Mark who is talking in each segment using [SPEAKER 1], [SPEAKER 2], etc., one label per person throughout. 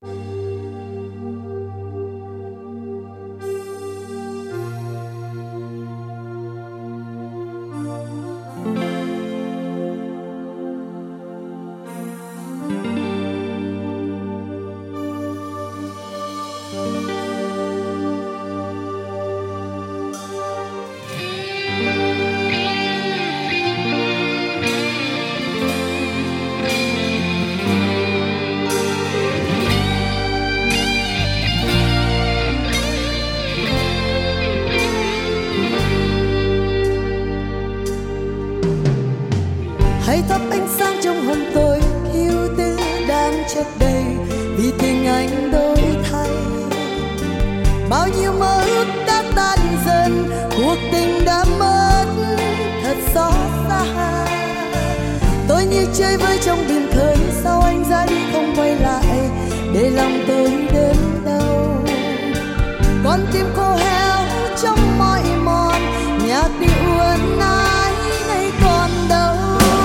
[SPEAKER 1] Hãy thắp ánh sáng trong hồn tôi, yêu tư đang chất đầy vì tình anh đổi thay. Bao nhiêu mơ ước đã tan dần, cuộc tình đã mất thật xót xa. Tôi như chơi vơi trong biển khơi, sao anh ra đi không quay lại, để lòng tôi đớn đau. Con tim khô héo trong mỏi mòn, nhạc điệu ân ái nay còn đâu.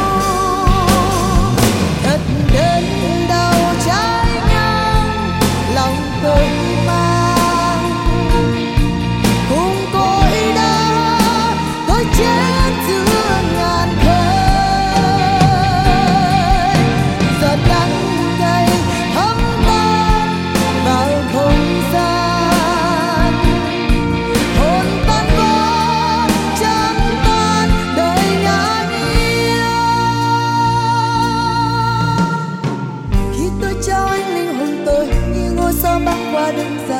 [SPEAKER 1] Thật đớn đau trái ngang lòng tôi mang, cùng cõi đau tôi chết giữa ngàn khơi. Giọt đắng cay thấm tan vào không gian, hồn tan vỡ chẳng tan đời ngàn yêu. Khi tôi trao anh linh hồn tôi như ngôi sao băng qua đêm dài,